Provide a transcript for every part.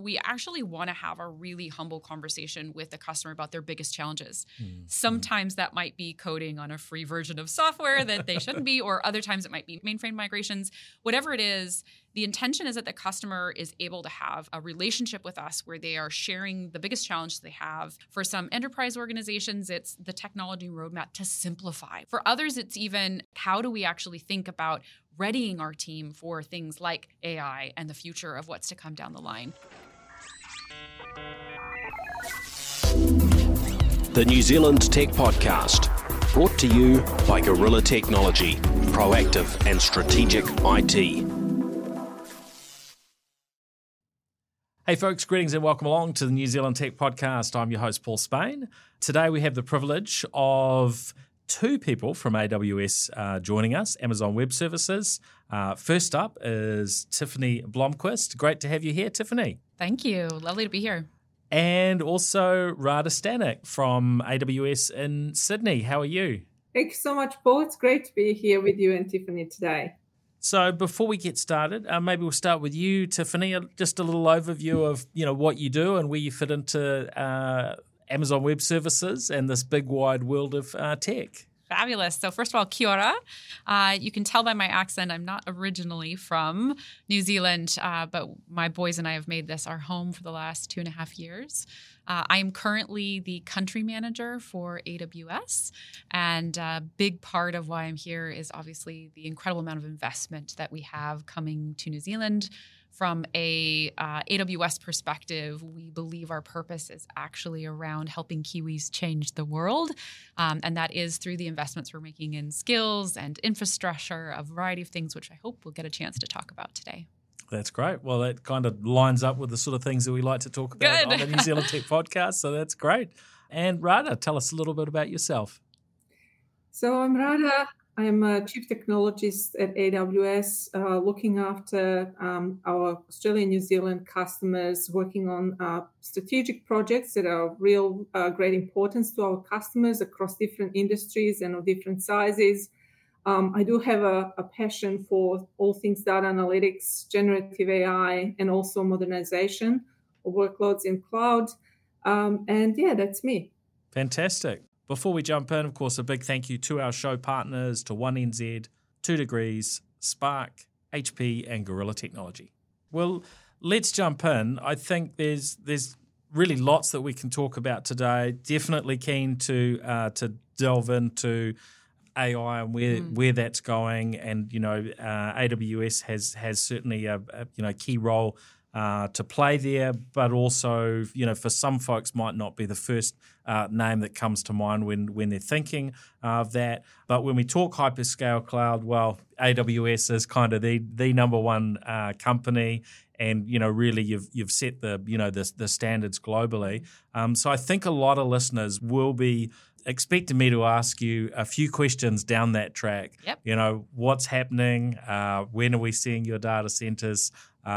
we actually want to have a really humble conversation with the customer about their biggest challenges. Sometimes that might be coding on a free version of software that they shouldn't be, or other times it might be mainframe migrations. Whatever it is, the intention is that the customer is able to have a relationship with us where they are sharing the biggest challenge they have. For some enterprise organizations, it's the technology roadmap to simplify. For others, it's even how do we actually think about readying our team for things like AI and the future of what's to come down the line. The New Zealand Tech Podcast, brought to you by Gorilla Technology, proactive and strategic IT. Hey folks, greetings and welcome along to the New Zealand Tech Podcast. I'm your host, Paul Spain. Today we have the privilege of two people from AWS joining us, Amazon Web Services. First up is Tiffany Blomquist. Great to have you here, Tiffany. Thank you. Lovely to be here. And also Rada Stanek from AWS in Sydney. How are you? Thank you so much, Paul. It's great to be here with you and Tiffany today. So before we get started, maybe we'll start with you, Tiffany. Just a little overview of what you do and where you fit into Amazon Web Services and this big wide world of tech. Fabulous. So first of all, kia ora. You can tell by my accent I'm not originally from New Zealand, but my boys and I have made this our home for the last 2.5 years. I am currently the country manager for AWS, and a big part of why I'm here is obviously the incredible amount of investment that we have coming to New Zealand. From a AWS perspective, we believe our purpose is actually around helping Kiwis change the world, and that is through the investments we're making in skills and infrastructure, a variety of things, which I hope we'll get a chance to talk about today. That's great. Well, that kind of lines up with the sort of things that we like to talk about on the New Zealand Tech Podcast, so that's great. And Rada, tell us a little bit about yourself. So I'm Rada. I'm a Chief Technologist at AWS, looking after our Australian New Zealand customers, working on strategic projects that are of real great importance to our customers across different industries and of different sizes. I do have a passion for all things data analytics, generative AI, and also modernization of workloads in cloud. That's me. Fantastic. Before we jump in, of course, a big thank you to our show partners, to 1NZ, 2 Degrees, Spark, HP, and Gorilla Technology. Well, let's jump in. I think there's really lots that we can talk about today. Definitely keen to delve into AI and where that's going, and AWS has certainly a key role to play there, but also for some folks might not be the first name that comes to mind when they're thinking of that. But when we talk hyperscale cloud, well, AWS is kind of the number one company, and really you've set the standards globally. So I think a lot of listeners will be expecting me to ask you a few questions down that track. Yep. What's happening? When are we seeing your data centers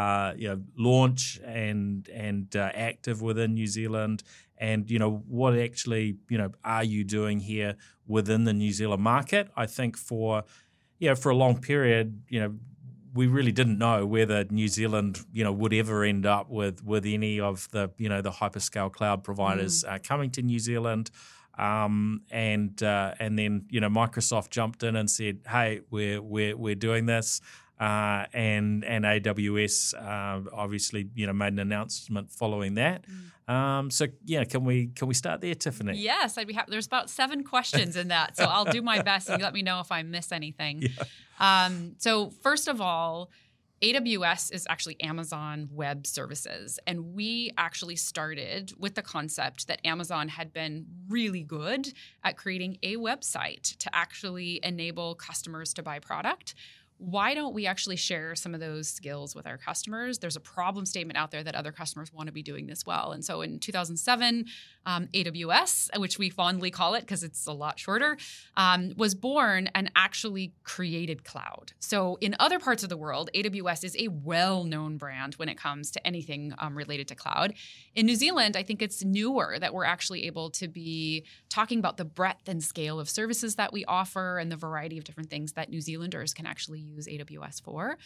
launch and active within New Zealand? And what actually are you doing here within the New Zealand market? I think for a long period we really didn't know whether New Zealand would ever end up with any of the the hyperscale cloud providers coming to New Zealand. And then Microsoft jumped in and said, "Hey, we're doing this," and AWS obviously made an announcement following that. So can we start there, Tiffany? Yes, I'd be happy. There's about 7 questions in that, so I'll do my best and you let me know if I miss anything. Yeah. So first of all, AWS is actually Amazon Web Services, and we actually started with the concept that Amazon had been really good at creating a website to actually enable customers to buy product. Why don't we actually share some of those skills with our customers? There's a problem statement out there that other customers want to be doing this well. And so in 2007, AWS, which we fondly call it because it's a lot shorter, was born and actually created cloud. So in other parts of the world, AWS is a well-known brand when it comes to anything related to cloud. In New Zealand, I think it's newer that we're actually able to be talking about the breadth and scale of services that we offer and the variety of different things that New Zealanders can actually use AWS for.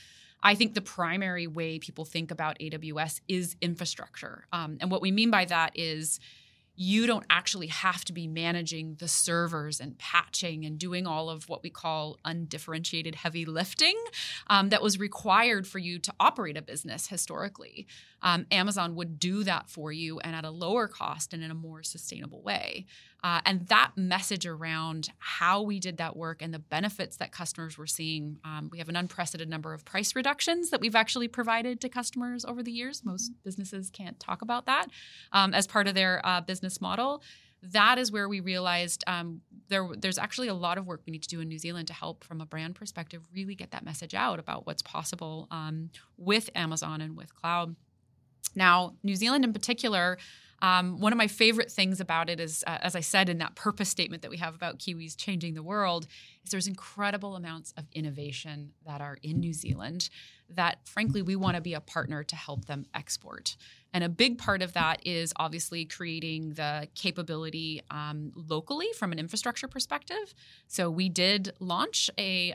I think the primary way people think about AWS is infrastructure. And what we mean by that is you don't actually have to be managing the servers and patching and doing all of what we call undifferentiated heavy lifting that was required for you to operate a business historically. Amazon would do that for you and at a lower cost and in a more sustainable way. And that message around how we did that work and the benefits that customers were seeing, we have an unprecedented number of price reductions that we've actually provided to customers over the years. Most businesses can't talk about that as part of their business model. That is where we realized there's actually a lot of work we need to do in New Zealand to help, from a brand perspective, really get that message out about what's possible with Amazon and with cloud. Now, New Zealand in particular, one of my favorite things about it is, as I said in that purpose statement that we have about Kiwis changing the world, is there's incredible amounts of innovation that are in New Zealand that, frankly, we want to be a partner to help them export. And a big part of that is obviously creating the capability locally from an infrastructure perspective. So we did launch a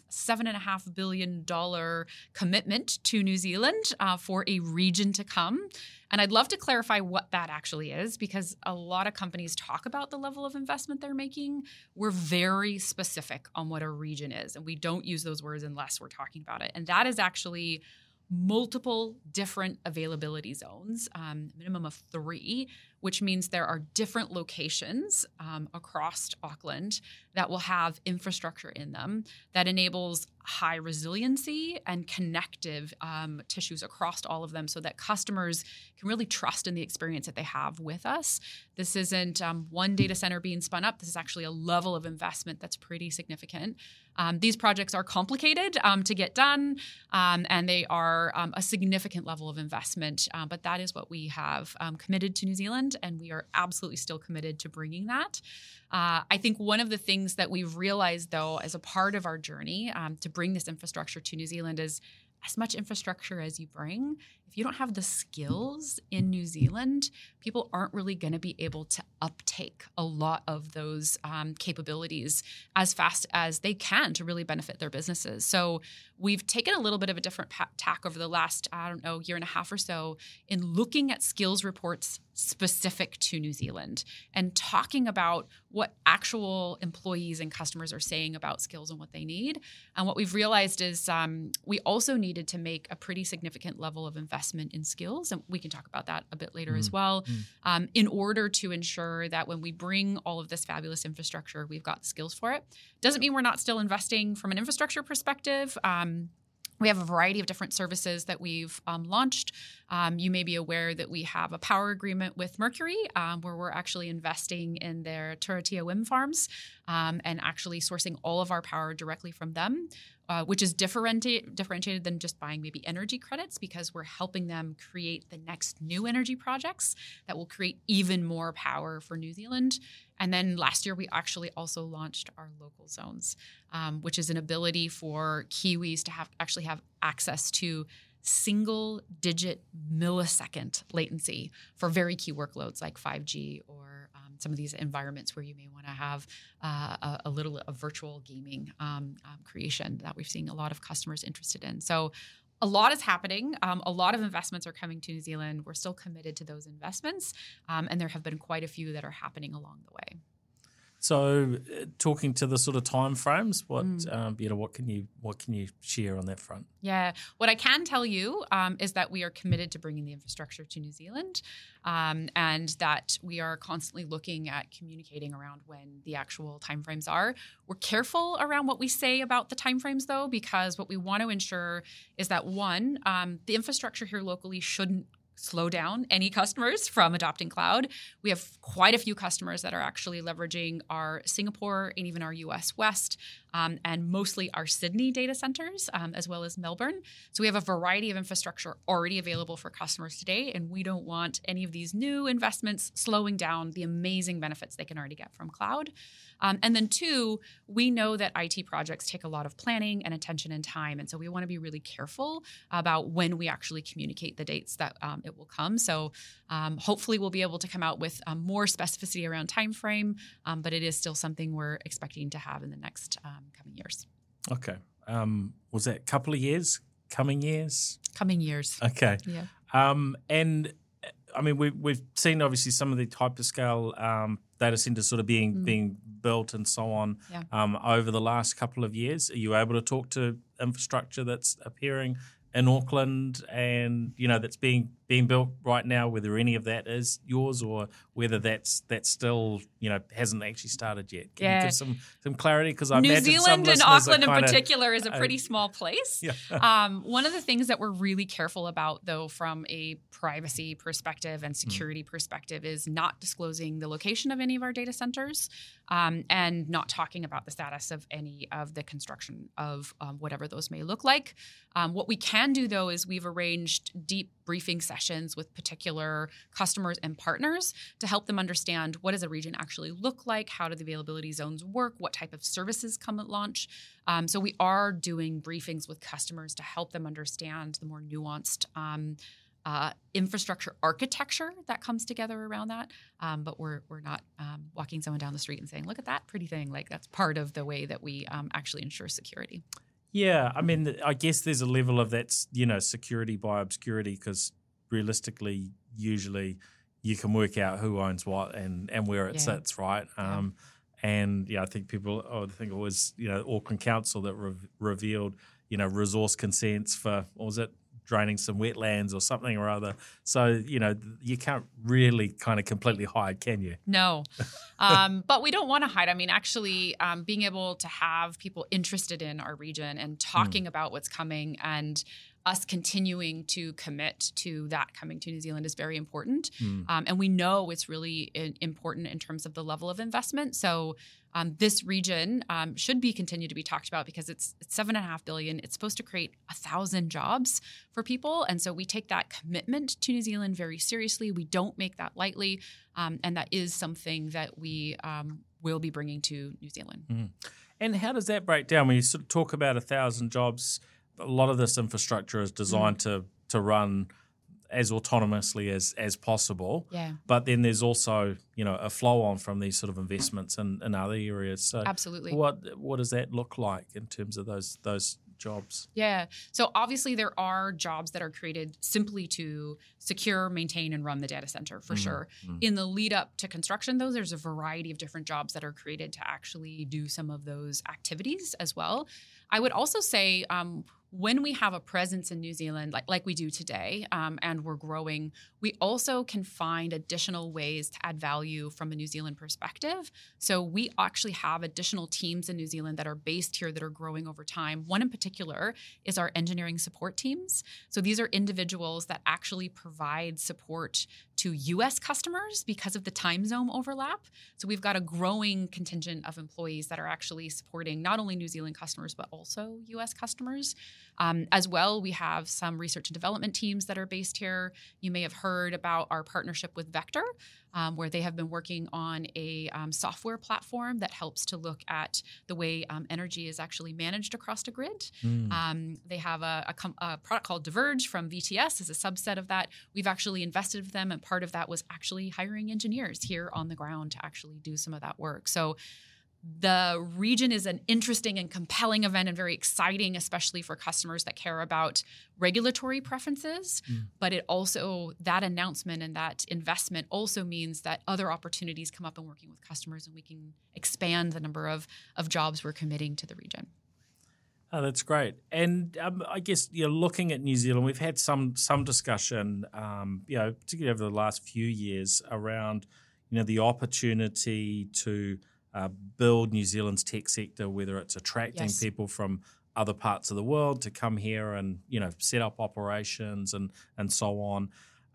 $7.5 billion commitment to New Zealand for a region to come. And I'd love to clarify what that actually is, because a lot of companies talk about the level of investment they're making. We're very specific on what a region is, and we don't use those words unless we're talking about it. And that is actually multiple different availability zones, minimum of 3, which means there are different locations across Auckland that will have infrastructure in them that enables high resiliency and connective tissues across all of them, so that customers can really trust in the experience that they have with us. This isn't one data center being spun up. This is actually a level of investment that's pretty significant. These projects are complicated to get done, and they are a significant level of investment, but that is what we have committed to New Zealand, and we are absolutely still committed to bringing that. I think one of the things that we've realized, though, as a part of our journey to bring this infrastructure to New Zealand is, as much infrastructure as you bring, if you don't have the skills in New Zealand, people aren't really going to be able to uptake a lot of those capabilities as fast as they can to really benefit their businesses. So we've taken a little bit of a different tack over the last, year and a half or so in looking at skills reports specific to New Zealand and talking about what actual employees and customers are saying about skills and what they need. And what we've realized is we also needed to make a pretty significant level of investment in skills, and we can talk about that a bit later as well, in order to ensure that when we bring all of this fabulous infrastructure, we've got the skills for it. Doesn't mean we're not still investing from an infrastructure perspective. We have a variety of different services that we've launched. You may be aware that we have a power agreement with Mercury, where we're actually investing in their Turitea wind farms and actually sourcing all of our power directly from them, which is differentiated than just buying maybe energy credits, because we're helping them create the next new energy projects that will create even more power for New Zealand. And then last year, we actually also launched our local zones, which is an ability for Kiwis to have access to single-digit millisecond latency for very key workloads like 5G or some of these environments where you may want to have a virtual gaming creation that we've seen a lot of customers interested in. So a lot is happening. A lot of investments are coming to New Zealand. We're still committed to those investments, and there have been quite a few that are happening along the way. So, talking to the sort of timeframes, what can you share on that front? Yeah, what I can tell you is that we are committed to bringing the infrastructure to New Zealand, and that we are constantly looking at communicating around when the actual timeframes are. We're careful around what we say about the timeframes, though, because what we want to ensure is that, one, the infrastructure here locally shouldn't slow down any customers from adopting cloud. We have quite a few customers that are actually leveraging our Singapore and even our US West and mostly our Sydney data centers, as well as Melbourne. So we have a variety of infrastructure already available for customers today, and we don't want any of these new investments slowing down the amazing benefits they can already get from cloud. And then 2, we know that IT projects take a lot of planning and attention and time. And so we want to be really careful about when we actually communicate the dates that it will come. So hopefully we'll be able to come out with more specificity around time frame, but it is still something we're expecting to have in the next coming years. Okay. Was that a couple of years coming years? Coming years. Okay. Yeah. And I mean, we've seen obviously some of the hyperscale data centers sort of being built and so on over the last couple of years. Are you able to talk to infrastructure that's appearing in Auckland and, you know, that's being built right now, whether any of that is yours or whether that's still, you know, hasn't actually started yet? Can you give some clarity? Because I New imagine Zealand some and Auckland in particular is a pretty small place. Yeah. One of the things that we're really careful about, though, from a privacy perspective and security perspective is not disclosing the location of any of our data centers and not talking about the status of any of the construction of whatever those may look like. What we can do, though, is we've arranged deep briefing sessions with particular customers and partners to help them understand what does a region actually look like, how do the availability zones work, what type of services come at launch. So we are doing briefings with customers to help them understand the more nuanced infrastructure architecture that comes together around that. But we're not walking someone down the street and saying, look at that pretty thing. Like, that's part of the way that we actually ensure security. Yeah, I mean, I guess there's a level of that's, you know, security by obscurity, because realistically, usually you can work out who owns what and where it sits, right? And I think I think it was, you know, Auckland Council that revealed, you know, resource consents for, what was it, draining some wetlands or something or other. So, you know, you can't really kind of completely hide, can you? No. But we don't want to hide. I mean, actually, being able to have people interested in our region and talking about what's coming and us continuing to commit to that coming to New Zealand is very important. And we know it's really important in terms of the level of investment. So this region should continue to be talked about because it's $7.5 billion. It's supposed to create 1,000 jobs for people. And so we take that commitment to New Zealand very seriously. We don't make that lightly. And that is something that we will be bringing to New Zealand. And how does that break down? When you sort of talk about 1,000 jobs, a lot of this infrastructure is designed to run as autonomously as possible. Yeah. But then there's also, you know, a flow on from these sort of investments in other areas. So absolutely. What does that look like in terms of those jobs? Yeah. So obviously there are jobs that are created simply to secure, maintain, and run the data center for sure. In the lead up to construction, though, there's a variety of different jobs that are created to actually do some of those activities as well. I would also say when we have a presence in New Zealand, like we do today, and we're growing, we also can find additional ways to add value from a New Zealand perspective. So we actually have additional teams in New Zealand that are based here that are growing over time. One in particular is our engineering support teams. So these are individuals that actually provide support to U.S. customers because of the time zone overlap. So we've got a growing contingent of employees that are actually supporting not only New Zealand customers, but also U.S. customers. As well, we have some research and development teams that are based here. You may have heard about our partnership with Vector, where they have been working on a software platform that helps to look at the way energy is actually managed across a grid. They have a product called Diverge from VTS as a subset of that. We've actually invested with them, and part of that was actually hiring engineers here on the ground to actually do some of that work. So the region is an interesting and compelling event and very exciting, especially for customers that care about regulatory preferences. But it also, that announcement and that investment also means that other opportunities come up in working with customers, and we can expand the number of jobs we're committing to the region. Oh, that's great. And I guess, you know, looking at New Zealand, we've had some discussion, you know, particularly over the last few years around, you know, the opportunity to build New Zealand's tech sector, whether it's attracting people from other parts of the world to come here and, you know, set up operations and so on,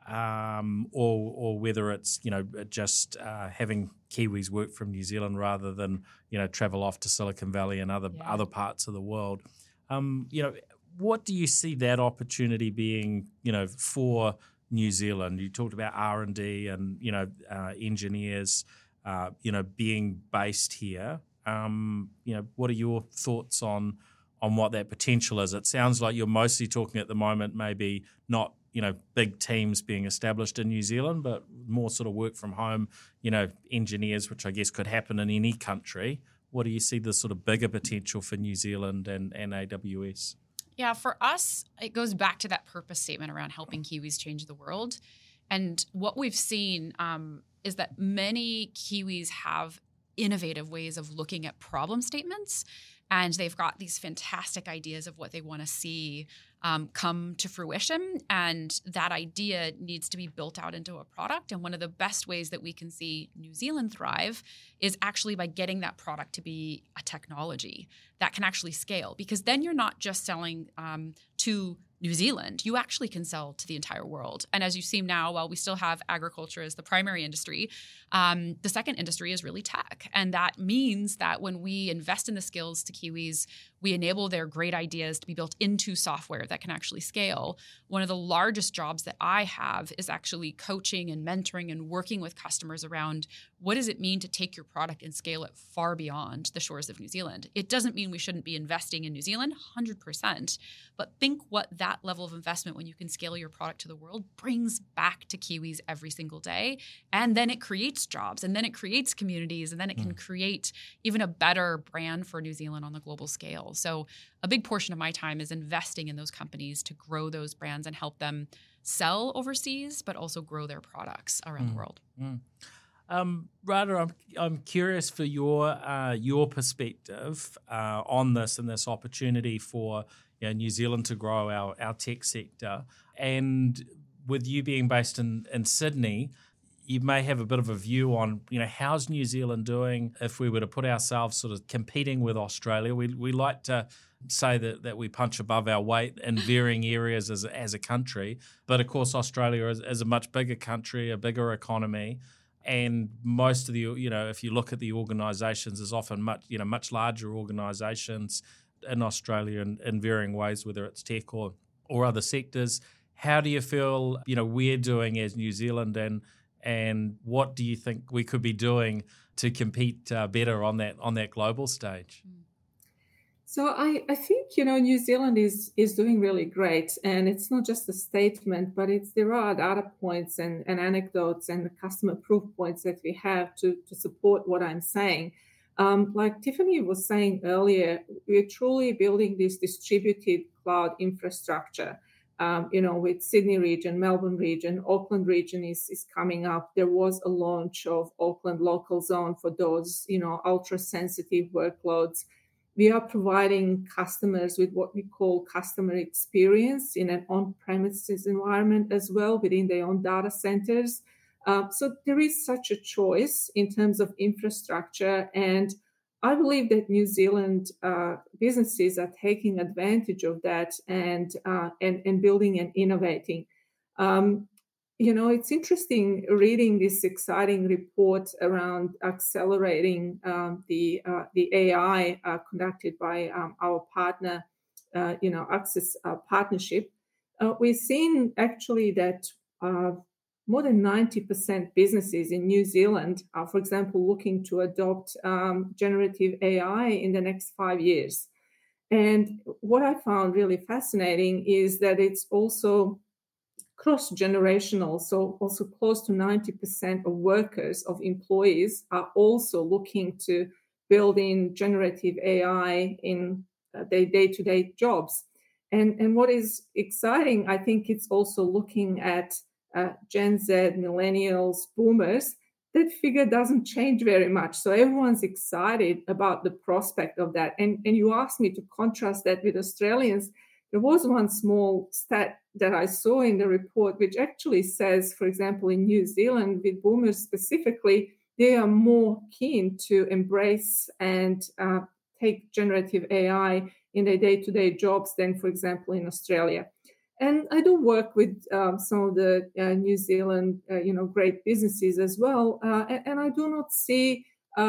or whether it's, you know, just having Kiwis work from New Zealand rather than, you know, travel off to Silicon Valley and other parts of the world. You know, what do you see that opportunity being, you know, for New Zealand? You talked about R&D and, you know, engineers, you know, being based here. You know, what are your thoughts on what that potential is? It sounds like you're mostly talking at the moment, maybe not, you know, big teams being established in New Zealand, but more sort of work from home, you know, engineers, which I guess could happen in any country. What do you see the sort of bigger potential for New Zealand and AWS? Yeah, for us, it goes back to that purpose statement around helping Kiwis change the world. And what we've seen is that many Kiwis have innovative ways of looking at problem statements, and they've got these fantastic ideas of what they want to see come to fruition. And that idea needs to be built out into a product. And one of the best ways that we can see New Zealand thrive is actually by getting that product to be a technology that can actually scale. Because then you're not just selling to New Zealand, you actually can sell to the entire world. And as you see now, while we still have agriculture as the primary industry, the second industry is really tech. And that means that when we invest in the skills to Kiwis, we enable their great ideas to be built into software that can actually scale. One of the largest jobs that I have is actually coaching and mentoring and working with customers around what does it mean to take your product and scale it far beyond the shores of New Zealand. It doesn't mean we shouldn't be investing in New Zealand, 100%, but think what that level of investment when you can scale your product to the world brings back to Kiwis every single day. And then it creates jobs, and then it creates communities, and then it can create even a better brand for New Zealand on the global scale. So a big portion of my time is investing in those companies to grow those brands and help them sell overseas, but also grow their products around the world. Radha, I'm curious for your perspective on this and this opportunity for New Zealand to grow our tech sector. And with you being based in Sydney, you may have a bit of a view on, how's New Zealand doing if we were to put ourselves sort of competing with Australia. We like to say that we punch above our weight in varying areas as a country. But of course, Australia is a much bigger country, a bigger economy. And most of the, if you look at the organisations, there's often much larger organisations in Australia in varying ways, whether it's tech or other sectors. How do you feel, we're doing as New Zealand, and what do you think we could be doing to compete better on that global stage? So I think, New Zealand is doing really great. And it's not just a statement, but there are data points and anecdotes and customer proof points that we have to support what I'm saying. Like Tiffany was saying earlier, we're truly building this distributed cloud infrastructure. With Sydney region, Melbourne region, Auckland region is coming up. There was a launch of Auckland local zone for those, ultra sensitive workloads. We are providing customers with what we call customer experience in an on-premises environment as well within their own data centers. So there is such a choice in terms of infrastructure, and I believe that New Zealand businesses are taking advantage of that and building and innovating. It's interesting reading this exciting report around accelerating the AI conducted by our partner, Access Partnership. We've seen actually that more than 90% businesses in New Zealand are, for example, looking to adopt generative AI in the next 5 years. And what I found really fascinating is that it's also cross-generational. So also close to 90% of workers, of employees, are also looking to build in generative AI in their day-to-day jobs. And what is exciting, I think it's also looking at Gen Z, millennials, boomers. That figure doesn't change very much. So everyone's excited about the prospect of that. And you asked me to contrast that with Australians. There was one small stat that I saw in the report, which actually says, for example, in New Zealand, with boomers specifically, they are more keen to embrace and take generative AI in their day-to-day jobs than, for example, in Australia. And I do work with some of the New Zealand, great businesses as well. And I do not see,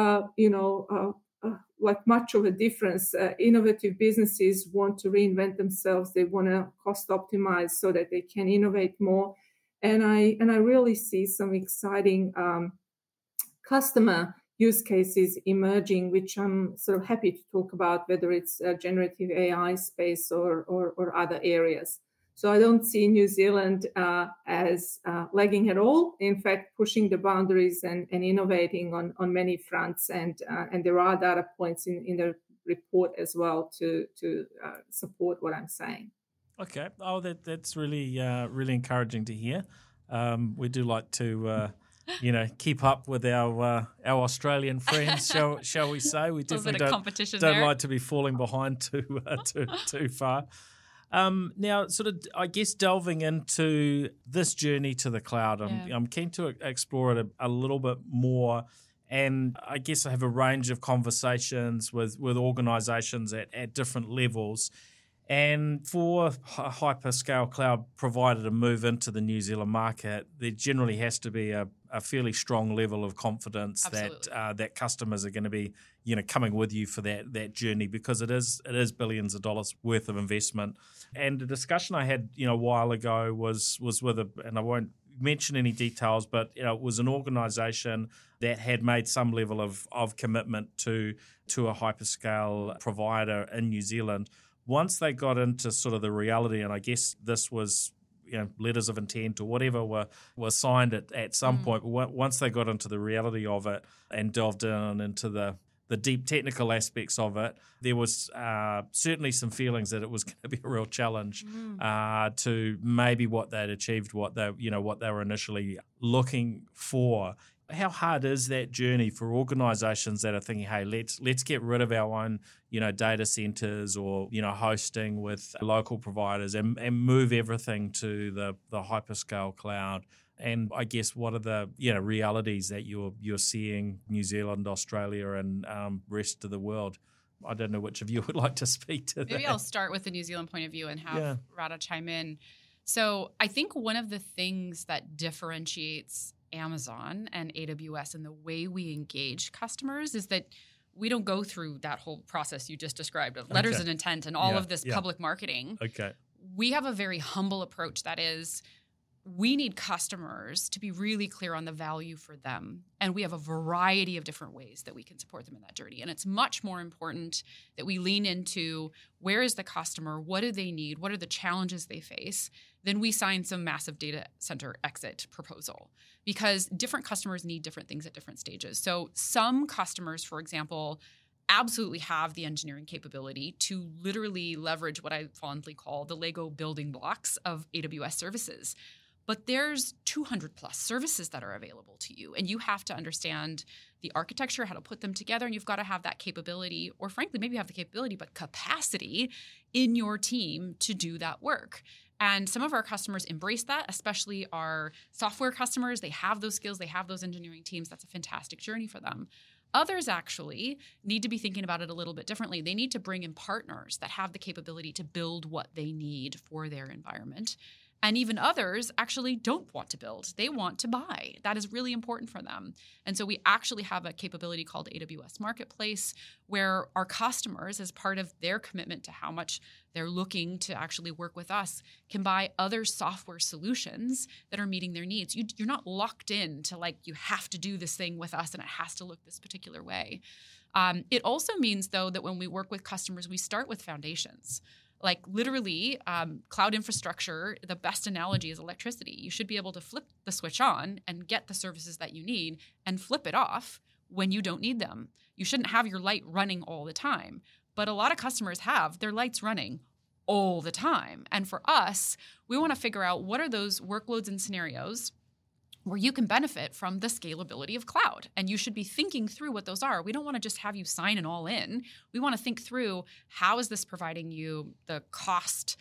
like much of a difference. Innovative businesses want to reinvent themselves. They want to cost optimize so that they can innovate more. And I really see some exciting customer use cases emerging, which I'm sort of happy to talk about, whether it's generative AI space or other areas. So I don't see New Zealand as lagging at all. In fact, pushing the boundaries and innovating on many fronts. And there are data points in the report as well to support what I'm saying. Okay. Oh, that's really really encouraging to hear. We do like to keep up with our Australian friends, shall we say? We definitely don't like to be falling behind too far. Now, sort of, I guess, delving into this journey to the cloud, I'm keen to explore it a little bit more. And I guess I have a range of conversations with organizations at different levels. And for a hyperscale cloud provider to move into the New Zealand market, there generally has to be a fairly strong level of confidence that customers are going to be coming with you for that journey, because it is billions of dollars worth of investment. And the discussion I had a while ago was with and I won't mention any details, but it was an organisation that had made some level of commitment to a hyperscale provider in New Zealand. Once they got into sort of the reality, and I guess this was letters of intent or whatever were signed at some point, but once they got into the reality of it and delved into the deep technical aspects of it, there was certainly some feelings that it was going to be a real challenge to maybe what they'd achieved, what they were initially looking for. How hard is that journey for organisations that are thinking, hey, let's get rid of our own data centres or hosting with local providers and move everything to the hyperscale cloud? And I guess what are the realities that you're seeing New Zealand, Australia, and rest of the world? I don't know which of you would like to speak to that. Maybe I'll start with the New Zealand point of view and have Radha chime in. So I think one of the things that differentiates Amazon and AWS and the way we engage customers is that we don't go through that whole process you just described of letters of intent and all of this public marketing. Okay. We have a very humble approach that is, we need customers to be really clear on the value for them. And we have a variety of different ways that we can support them in that journey. And it's much more important that we lean into where is the customer, what do they need, what are the challenges they face, then we sign some massive data center exit proposal. Because different customers need different things at different stages. So some customers, for example, absolutely have the engineering capability to literally leverage what I fondly call the Lego building blocks of AWS services. But there's 200 plus services that are available to you, and you have to understand the architecture, how to put them together, and you've got to have that capability, or frankly, maybe you have the capability, but capacity in your team to do that work. And some of our customers embrace that, especially our software customers. They have those skills, they have those engineering teams. That's a fantastic journey for them. Others actually need to be thinking about it a little bit differently. They need to bring in partners that have the capability to build what they need for their environment. And even others actually don't want to build. They want to buy. That is really important for them. And so we actually have a capability called AWS Marketplace where our customers, as part of their commitment to how much they're looking to actually work with us, can buy other software solutions that are meeting their needs. You're not locked in to you have to do this thing with us and it has to look this particular way. It also means, though, that when we work with customers, we start with foundations. Literally, cloud infrastructure, the best analogy is electricity. You should be able to flip the switch on and get the services that you need and flip it off when you don't need them. You shouldn't have your light running all the time. But a lot of customers have their lights running all the time. And for us, we want to figure out what are those workloads and scenarios where you can benefit from the scalability of cloud. And you should be thinking through what those are. We don't want to just have you sign an all in. We want to think through, how is this providing you the cost,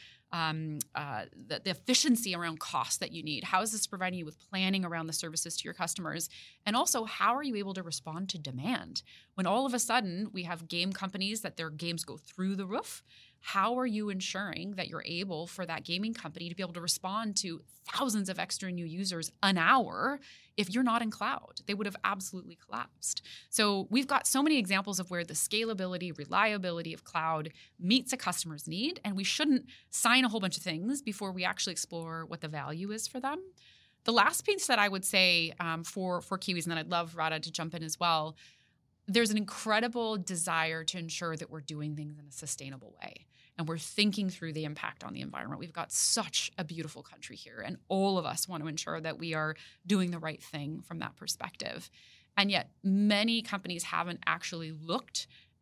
the efficiency around cost that you need? How is this providing you with planning around the services to your customers? And also, how are you able to respond to demand? When all of a sudden we have game companies that their games go through the roof, how are you ensuring that you're able for that gaming company to be able to respond to thousands of extra new users an hour if you're not in cloud? They would have absolutely collapsed. So we've got so many examples of where the scalability, reliability of cloud meets a customer's need, and we shouldn't sign a whole bunch of things before we actually explore what the value is for them. The last piece that I would say for Kiwis, and then I'd love Radha to jump in as well, there's an incredible desire to ensure that we're doing things in a sustainable way. And we're thinking through the impact on the environment. We've got such a beautiful country here, and all of us want to ensure that we are doing the right thing from that perspective. And yet many companies haven't actually looked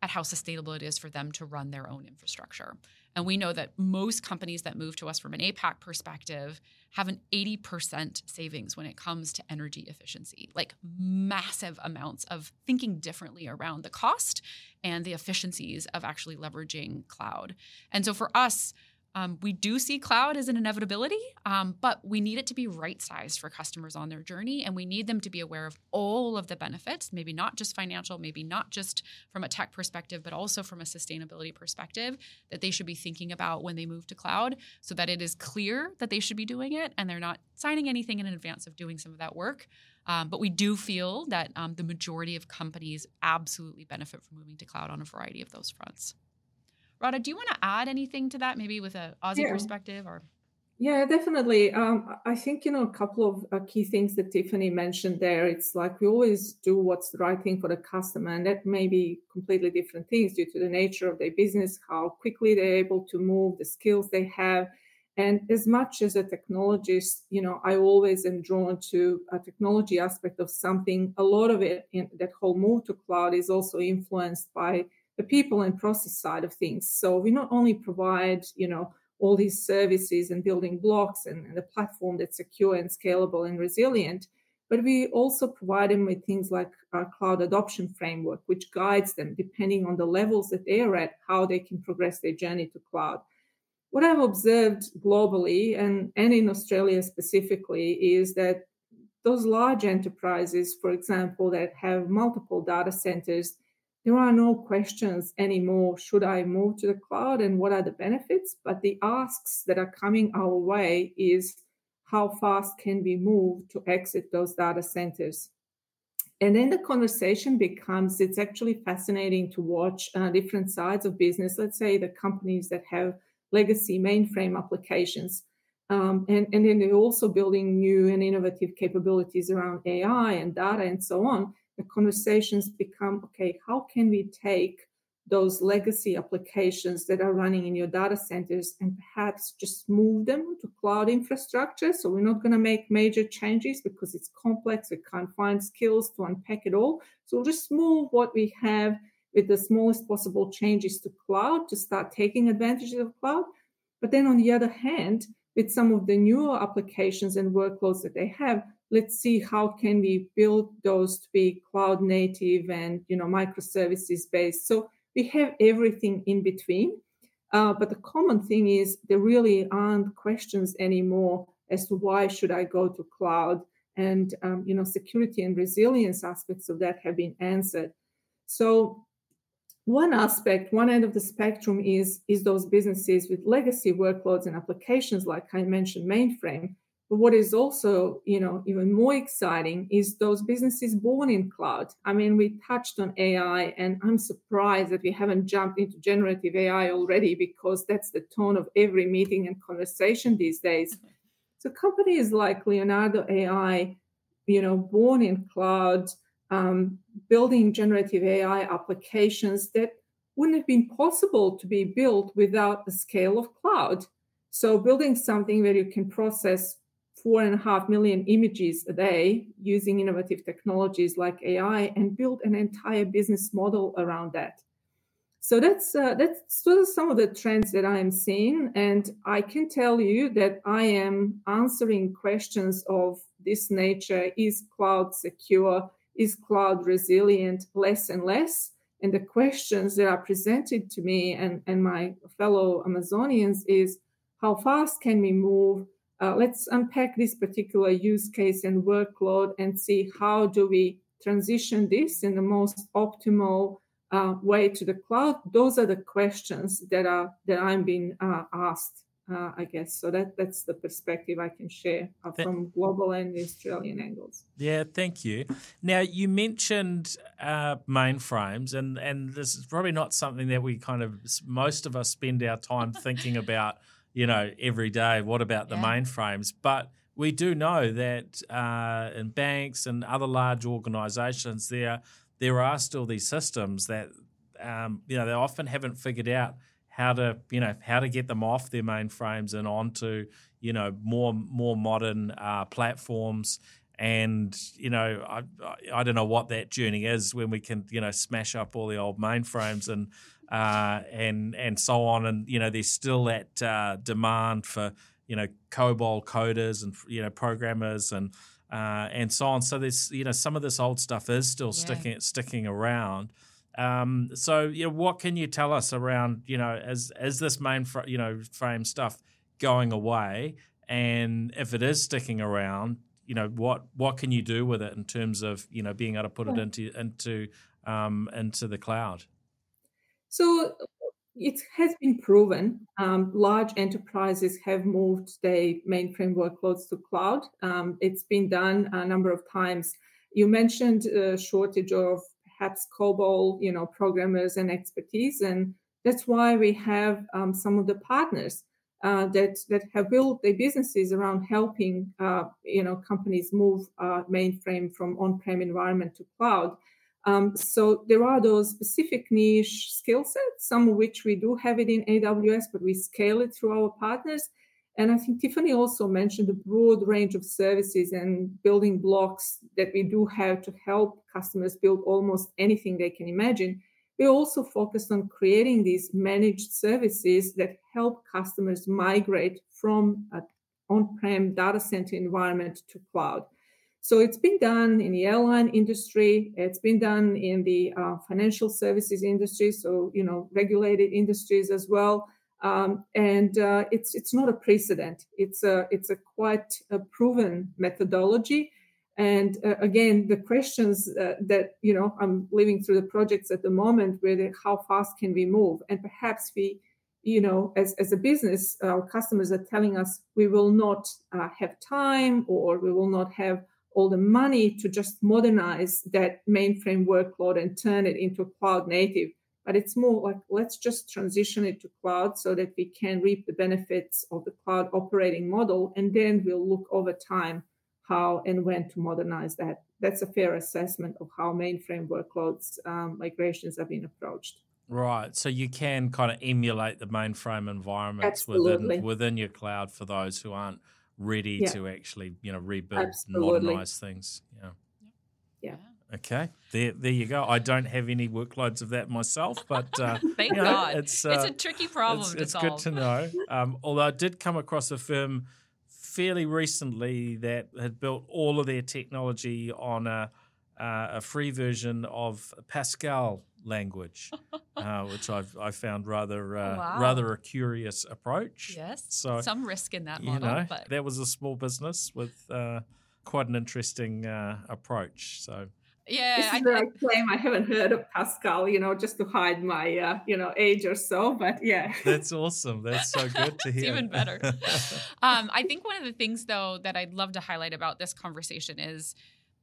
at how sustainable it is for them to run their own infrastructure. And we know that most companies that move to us from an APAC perspective have an 80% savings when it comes to energy efficiency, like massive amounts of thinking differently around the cost and the efficiencies of actually leveraging cloud. And so for us, we do see cloud as an inevitability, but we need it to be right-sized for customers on their journey, and we need them to be aware of all of the benefits, maybe not just financial, maybe not just from a tech perspective, but also from a sustainability perspective that they should be thinking about when they move to cloud, so that it is clear that they should be doing it and they're not signing anything in advance of doing some of that work. But we do feel that the majority of companies absolutely benefit from moving to cloud on a variety of those fronts. Radha, do you want to add anything to that, maybe with an Aussie perspective? Or Yeah, definitely. I think, a couple of key things that Tiffany mentioned there. It's like we always do what's the right thing for the customer, and that may be completely different things due to the nature of their business, how quickly they're able to move, the skills they have. And as much as a technologist, I always am drawn to a technology aspect of something. A lot of it, in that whole move to cloud, is also influenced by the people and process side of things. So we not only provide, all these services and building blocks and the platform that's secure and scalable and resilient, but we also provide them with things like our cloud adoption framework, which guides them depending on the levels that they are at, how they can progress their journey to cloud. What I've observed globally and in Australia specifically is that those large enterprises, for example, that have multiple data centers, there are no questions anymore. Should I move to the cloud and what are the benefits? But the asks that are coming our way is how fast can we move to exit those data centers? And then the conversation becomes, it's actually fascinating to watch different sides of business. Let's say the companies that have legacy mainframe applications. And then they're also building new and innovative capabilities around AI and data and so on. The conversations become, okay, how can we take those legacy applications that are running in your data centers and perhaps just move them to cloud infrastructure? So we're not going to make major changes because it's complex. We can't find skills to unpack it all. So we'll just move what we have with the smallest possible changes to cloud to start taking advantage of cloud. But then on the other hand, with some of the newer applications and workloads that they have, let's see how can we build those to be cloud native and microservices based. So we have everything in between. But the common thing is there really aren't questions anymore as to why should I go to cloud, and security and resilience aspects of that have been answered. So one end of the spectrum is those businesses with legacy workloads and applications, like I mentioned, mainframe. But what is also, even more exciting is those businesses born in cloud. I mean, we touched on AI, and I'm surprised that we haven't jumped into generative AI already, because that's the tone of every meeting and conversation these days. So companies like Leonardo AI, born in cloud, building generative AI applications that wouldn't have been possible to be built without the scale of cloud. So building something where you can process 4.5 million images a day using innovative technologies like AI and build an entire business model around that. So that's sort of some of the trends that I am seeing. And I can tell you that I am answering questions of this nature. Is cloud secure? Is cloud resilient? Less and less. And the questions that are presented to me and my fellow Amazonians is, how fast can we move? Let's unpack this particular use case and workload and see how do we transition this in the most optimal way to the cloud. Those are the questions that I'm being asked, I guess. So that's the perspective I can share from global and Australian angles. Yeah, thank you. Now, you mentioned mainframes, and this is probably not something that we most of us spend our time thinking about, every day. What about the mainframes? But we do know that in banks and other large organizations, there are still these systems that, they often haven't figured out how to get them off their mainframes and onto, more modern platforms. And, I don't know what that journey is when we can, smash up all the old mainframes and so on. And, there's still that demand for, COBOL coders and, programmers and so on. So there's, some of this old stuff is still sticking around. So, what can you tell us around, is this frame stuff going away? And if it is sticking around, what can you do with it in terms of, being able to put it into the cloud? So it has been proven. Large enterprises have moved their mainframe workloads to cloud. It's been done a number of times. You mentioned a shortage of perhaps COBOL, programmers and expertise, and that's why we have some of the partners that have built their businesses around helping companies move mainframe from on-prem environment to cloud. So there are those specific niche skill sets, some of which we do have it in AWS, but we scale it through our partners. And I think Tiffany also mentioned the broad range of services and building blocks that we do have to help customers build almost anything they can imagine. We also focused on creating these managed services that help customers migrate from an on-prem data center environment to cloud. So it's been done in the airline industry. It's been done in the financial services industry, so, regulated industries as well. It's not a precedent. It's a quite a proven methodology. And again, the questions that, I'm living through the projects at the moment where how fast can we move? And perhaps we, as a business, our customers are telling us we will not have time, or we will not have all the money to just modernize that mainframe workload and turn it into cloud native. But it's more like, let's just transition it to cloud so that we can reap the benefits of the cloud operating model. And then we'll look over time how and when to modernize that. That's a fair assessment of how mainframe workloads migrations have been approached. Right. So you can kind of emulate the mainframe environments within your cloud for those who aren't ready to actually, rebuild and modernize things. Yeah. Okay, there you go. I don't have any workloads of that myself, but thank God. It's a tricky problem to solve. It's good to know. Although I did come across a firm fairly recently that had built all of their technology on a free version of Pascal language, which I found rather a curious approach. Yes, so some risk in that model. But that was a small business with quite an interesting approach. So. Yeah, this is where I claim I haven't heard of Pascal, just to hide my, age or so. But yeah, that's awesome. That's so good to hear. It's even better. I think one of the things, though, that I'd love to highlight about this conversation is,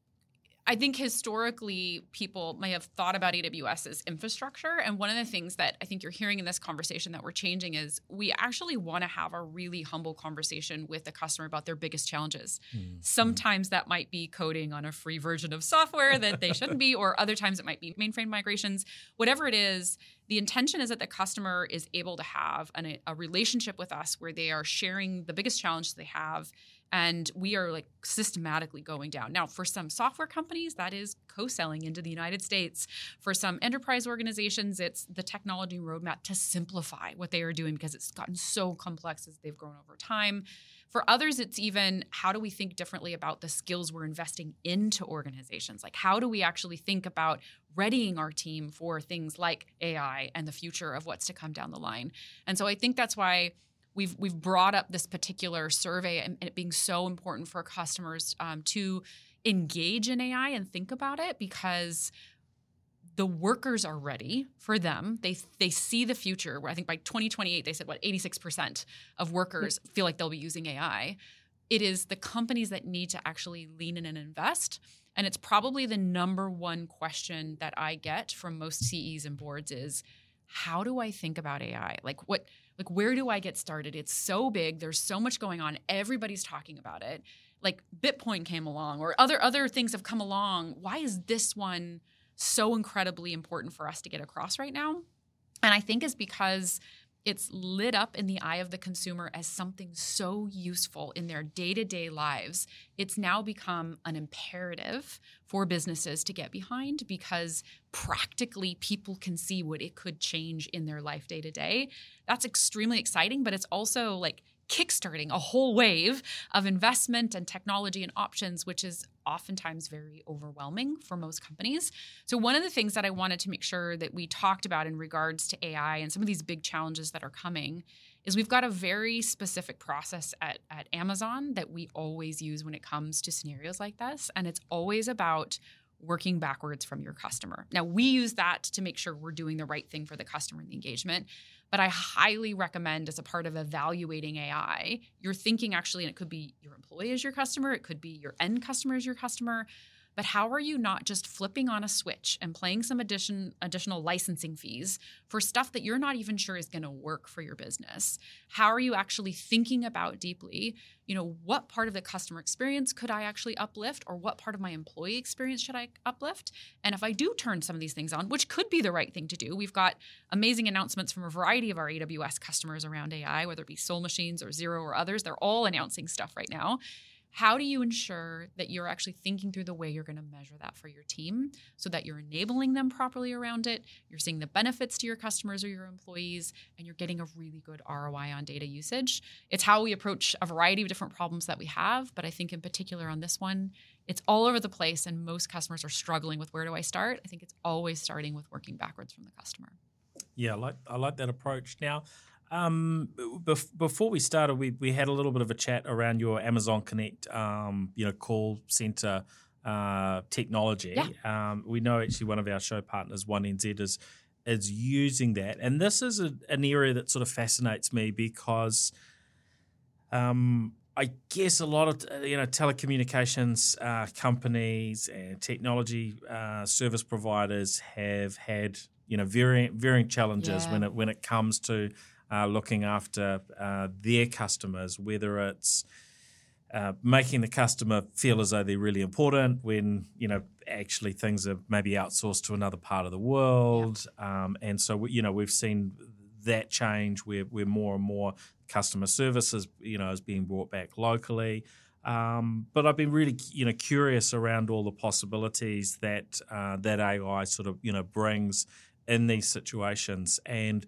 I think historically people may have thought about AWS as infrastructure. And one of the things that I think you're hearing in this conversation that we're changing is we actually want to have a really humble conversation with the customer about their biggest challenges. Mm-hmm. Sometimes that might be coding on a free version of software that they shouldn't be, or other times it might be mainframe migrations. Whatever it is, the intention is that the customer is able to have a relationship with us where they are sharing the biggest challenge they have, and we are like systematically going down. Now, for some software companies, that is co-selling into the United States. For some enterprise organizations, it's the technology roadmap to simplify what they are doing because it's gotten so complex as they've grown over time. For others, it's even how do we think differently about the skills we're investing into organizations? Like how do we actually think about readying our team for things like AI and the future of what's to come down the line? And so I think that's why we've brought up this particular survey and it being so important for customers to engage in AI and think about it, because the workers are ready for them. They see the future. I think by 2028, they said, 86% of workers feel like they'll be using AI. It is the companies that need to actually lean in and invest. And it's probably the number one question that I get from most CEs and boards is, how do I think about AI? Where do I get started? It's so big. There's so much going on. Everybody's talking about it. Like Bitcoin came along or other things have come along. Why is this one so incredibly important for us to get across right now? And I think it's because it's lit up in the eye of the consumer as something so useful in their day-to-day lives. It's now become an imperative for businesses to get behind because practically people can see what it could change in their life day to day. That's extremely exciting, but it's also like kickstarting a whole wave of investment and technology and options, which is oftentimes very overwhelming for most companies. So one of the things that I wanted to make sure that we talked about in regards to AI and some of these big challenges that are coming is we've got a very specific process at Amazon that we always use when it comes to scenarios like this. And it's always about working backwards from your customer. Now, we use that to make sure we're doing the right thing for the customer and the engagement. But I highly recommend as a part of evaluating AI, you're thinking actually, and it could be your employee as your customer, it could be your end customer as your customer, but how are you not just flipping on a switch and paying some additional licensing fees for stuff that you're not even sure is going to work for your business? How are you actually thinking about deeply, what part of the customer experience could I actually uplift, or what part of my employee experience should I uplift? And if I do turn some of these things on, which could be the right thing to do, we've got amazing announcements from a variety of our AWS customers around AI, whether it be Soul Machines or Xero or others. They're all announcing stuff right now. How do you ensure that you're actually thinking through the way you're going to measure that for your team so that you're enabling them properly around it, you're seeing the benefits to your customers or your employees, and you're getting a really good ROI on data usage? It's how we approach a variety of different problems that we have, but I think in particular on this one, it's all over the place and most customers are struggling with where do I start? I think it's always starting with working backwards from the customer. Yeah, I like that approach. Now, before we started, we had a little bit of a chat around your Amazon Connect, call center technology. Yeah. We know actually one of our show partners, 1NZ, is using that, and this is an area that sort of fascinates me because, I guess a lot of telecommunications companies and technology service providers have had varying challenges when it comes to looking after their customers, whether it's making the customer feel as though they're really important when, actually things are maybe outsourced to another part of the world. Yeah. And so, we've seen that change where more and more customer services, is being brought back locally. But I've been really, curious around all the possibilities that AI sort of, brings in these situations. And,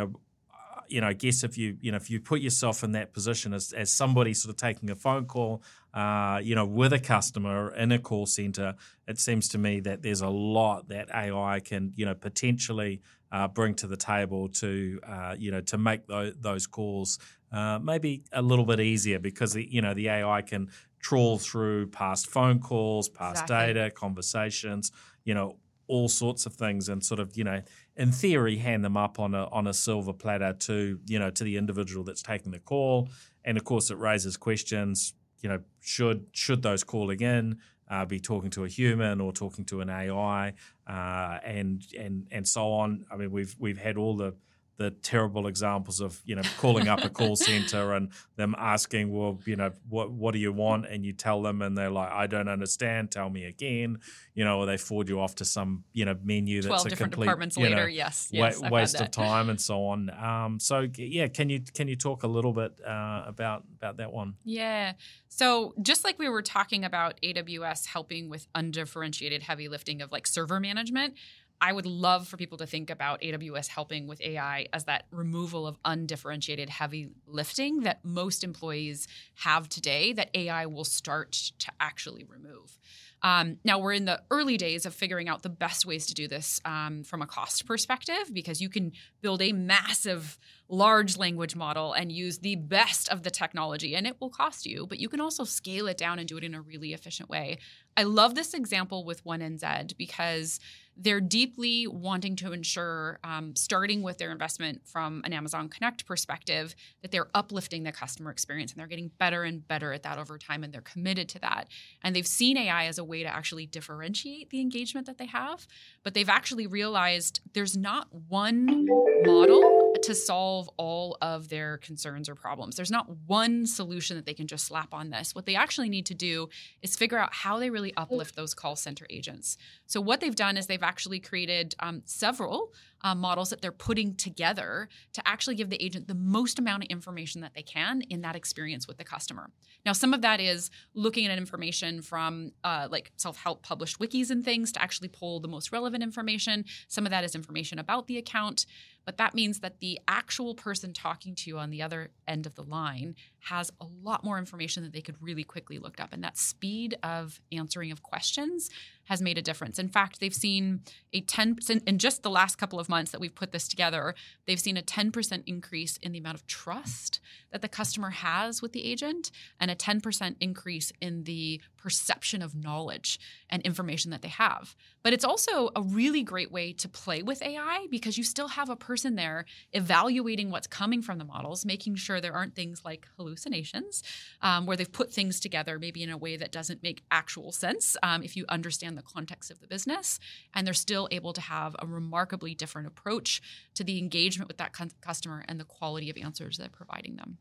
I guess if you put yourself in that position as somebody sort of taking a phone call, with a customer in a call center, it seems to me that there's a lot that AI can, potentially bring to the table to make those calls maybe a little bit easier because, the AI can trawl through past phone calls, past data, conversations, all sorts of things and sort of, in theory, hand them up on a silver platter to the individual that's taking the call. And of course, it raises questions, should those calling in be talking to a human or talking to an AI, and so on. I mean, we've had all the terrible examples of, calling up a call center and them asking, well, what do you want? And you tell them and they're like, I don't understand, tell me again, or they forward you off to some, menu that's 12 a different complete departments later. Yes, waste of time and so on. So yeah, can you talk a little bit about that one? Yeah. So just like we were talking about AWS helping with undifferentiated heavy lifting of like server management, I would love for people to think about AWS helping with AI as that removal of undifferentiated heavy lifting that most employees have today that AI will start to actually remove. Now, we're in the early days of figuring out the best ways to do this from a cost perspective, because you can build a massive large language model and use the best of the technology, and it will cost you, but you can also scale it down and do it in a really efficient way. I love this example with 1NZ because they're deeply wanting to ensure, starting with their investment from an Amazon Connect perspective, that they're uplifting the customer experience and they're getting better and better at that over time, and they're committed to that. And they've seen AI as a way to actually differentiate the engagement that they have, but they've actually realized there's not one model to solve all of their concerns or problems. There's not one solution that they can just slap on this. What they actually need to do is figure out how they really uplift those call center agents. So what they've done is they've actually created several models that they're putting together to actually give the agent the most amount of information that they can in that experience with the customer. Now, some of that is looking at information from like self-help published wikis and things to actually pull the most relevant information. Some of that is information about the account. But that means that the actual person talking to you on the other end of the line has a lot more information that they could really quickly look up. And that speed of answering of questions has made a difference. In fact, they've seen a 10% in just the last couple of months that we've put this together, they've seen a 10% increase in the amount of trust that the customer has with the agent and a 10% increase in the perception of knowledge and information that they have. But it's also a really great way to play with AI because you still have a person there evaluating what's coming from the models, making sure there aren't things like hallucinations where they've put things together maybe in a way that doesn't make actual sense if you understand the context of the business. And they're still able to have a remarkably different approach to the engagement with that customer and the quality of answers they're providing them.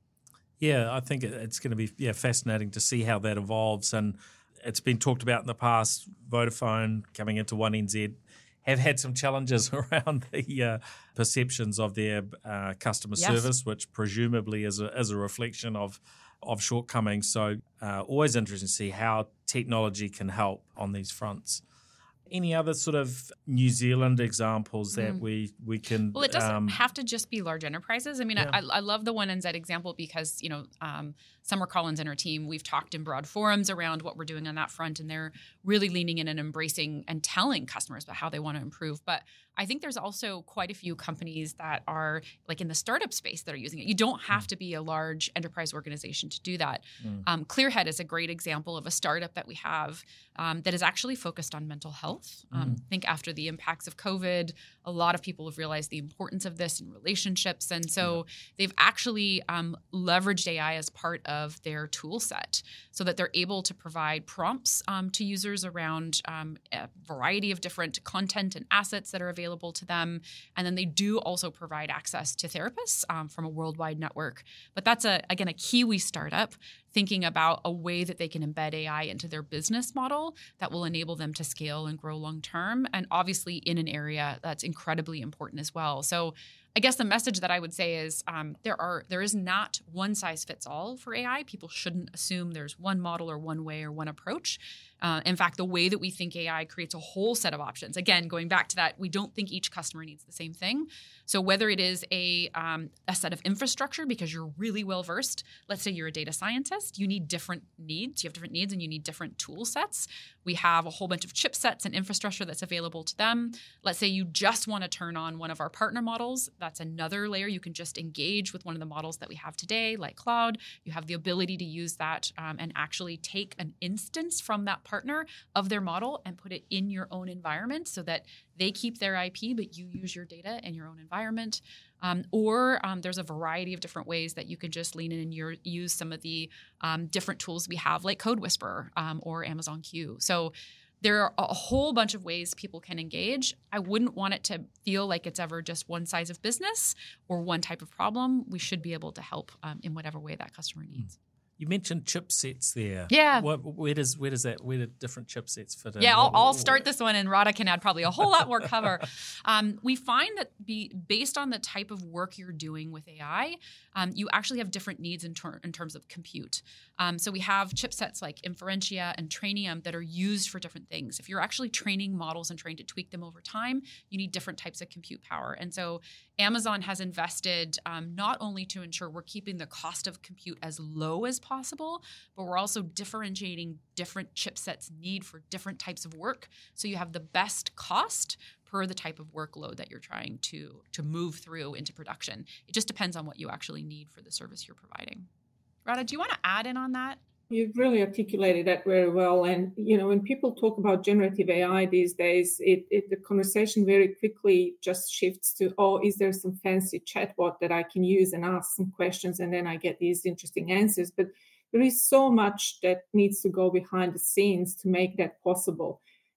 Yeah, I think it's going to be fascinating to see how that evolves. And it's been talked about in the past. Vodafone coming into One NZ have had some challenges around the perceptions of their customer service, which presumably is a reflection of shortcomings. So always interesting to see how technology can help on these fronts. Any other sort of New Zealand examples that we can? Well, it doesn't have to just be large enterprises. I mean, I love the One NZ example because, Summer Collins and her team, we've talked in broad forums around what we're doing on that front, and they're really leaning in and embracing and telling customers about how they want to improve. But I think there's also quite a few companies that are like in the startup space that are using it. You don't have to be a large enterprise organization to do that. Clearhead is a great example of a startup that we have that is actually focused on mental health. I think after the impacts of COVID, a lot of people have realized the importance of this in relationships. And so they've actually leveraged AI as part of their tool set so that they're able to provide prompts to users around a variety of different content and assets that are available to them. And then they do also provide access to therapists from a worldwide network. But that's, again, a Kiwi startup thinking about a way that they can embed AI into their business model that will enable them to scale and grow long term. And obviously in an area that's incredibly important as well. So I guess the message that I would say is there is not one size fits all for AI. People shouldn't assume there's one model or one way or one approach. In fact, the way that we think AI creates a whole set of options. Again, going back to that, we don't think each customer needs the same thing. So whether it is a set of infrastructure because you're really well versed, let's say you're a data scientist, you need different needs. You have different needs and you need different tool sets. We have a whole bunch of chipsets and infrastructure that's available to them. Let's say you just want to turn on one of our partner models. That's another layer. You can just engage with one of the models that we have today, like Cloud. You have the ability to use that and actually take an instance from that partner of their model and put it in your own environment so that they keep their IP, but you use your data in your own environment. Or there's a variety of different ways that you can just lean in and use some of the different tools we have, like Code Whisperer or Amazon Q. So there are a whole bunch of ways people can engage. I wouldn't want it to feel like it's ever just one size of business or one type of problem. We should be able to help in whatever way that customer needs. You mentioned chipsets there. Yeah. Where do different chipsets fit in? Yeah, I'll start this one, and Radha can add probably a whole lot more cover. We find that based on the type of work you're doing with AI, you actually have different needs in terms of compute. So we have chipsets like Inferentia and Trainium that are used for different things. If you're actually training models and trying to tweak them over time, you need different types of compute power. And so Amazon has invested not only to ensure we're keeping the cost of compute as low as possible, but we're also differentiating different chipsets need for different types of work. So you have the best cost per the type of workload that you're trying to move through into production. It just depends on what you actually need for the service you're providing. Radha, do you want to add in on that? You've really articulated that very well. And, when people talk about generative AI these days, the conversation very quickly just shifts to, is there some fancy chatbot that I can use and ask some questions and then I get these interesting answers? But there is so much that needs to go behind the scenes to make that possible.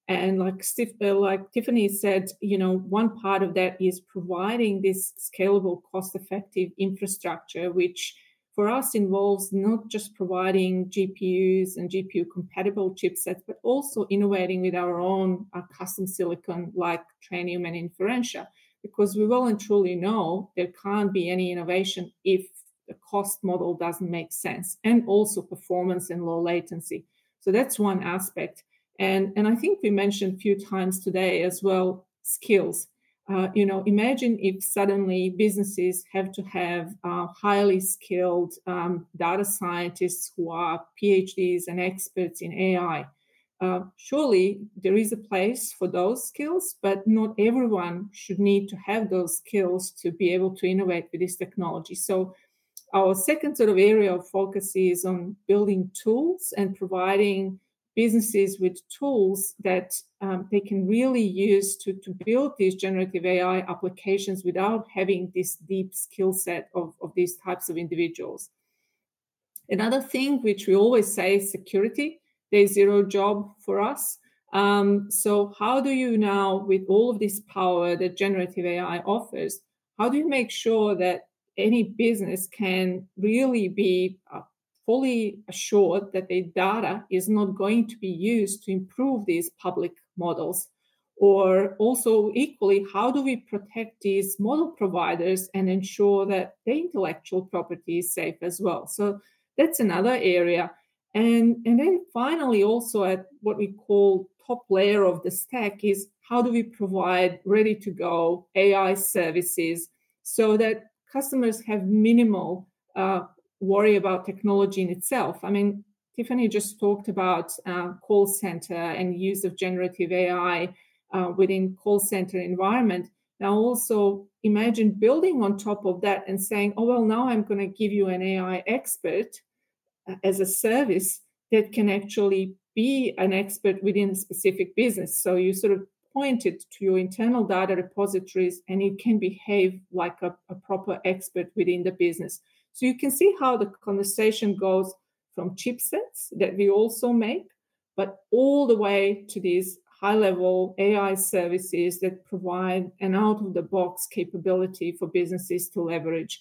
And like Tiffany said, one part of that is providing this scalable, cost-effective infrastructure, which for us involves not just providing GPUs and GPU-compatible chipsets, but also innovating with our own custom silicon like Trainium and Inferentia, because we well and truly know there can't be any innovation if the cost model doesn't make sense, and also performance and low latency. So that's one aspect. And I think we mentioned a few times today as well, skills. Imagine if suddenly businesses have to have highly skilled data scientists who are PhDs and experts in AI. Surely there is a place for those skills, but not everyone should need to have those skills to be able to innovate with this technology. So our second sort of area of focus is on building tools and providing businesses with tools that they can really use to build these generative AI applications without having this deep skill set of these types of individuals. Another thing which we always say is security. There's zero job for us. So how do you now, with all of this power that generative AI offers, how do you make sure that any business can really be fully assured that their data is not going to be used to improve these public models? Or also equally, how do we protect these model providers and ensure that their intellectual property is safe as well? So that's another area. And then finally, also at what we call top layer of the stack is how do we provide ready to go AI services so that customers have minimal worry about technology in itself. I mean, Tiffany just talked about call center and use of generative AI within call center environment. Now also imagine building on top of that and saying, oh, well, now I'm going to give you an AI expert as a service that can actually be an expert within a specific business. So you sort of point it to your internal data repositories and it can behave like a proper expert within the business. So you can see how the conversation goes from chipsets that we also make, but all the way to these high-level AI services that provide an out-of-the-box capability for businesses to leverage.